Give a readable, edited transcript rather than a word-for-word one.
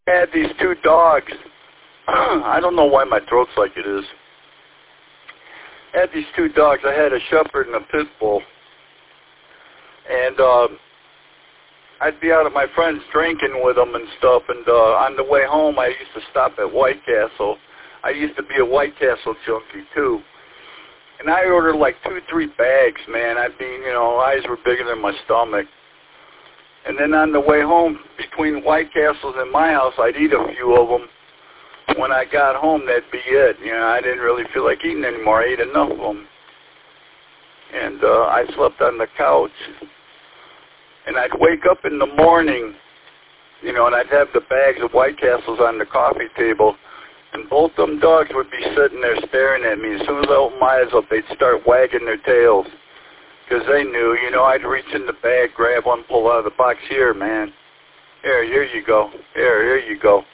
I had these two dogs. I don't know why my throat's like it is. I had these two dogs. I had a shepherd and a pit bull. And I'd be out at my friends drinking with them and stuff. And on the way home, I used to stop at White Castle. I used to be a White Castle junkie, too. And I ordered like 2-3 bags, man. I'd be, you know, eyes were bigger than my stomach. And then on the way home, between White Castles and my house, I'd eat a few of them. When I got home, that'd be it. You know, I didn't really feel like eating anymore. I ate enough of them. And I slept on the couch. And I'd wake up in the morning, you know, and I'd have the bags of White Castles on the coffee table. And both them dogs would be sitting there staring at me. As soon as I opened my eyes up, they'd start wagging their tails. Because they knew, you know, I'd reach in the bag, grab one, pull out of the box. Here, man. Here you go. Here you go.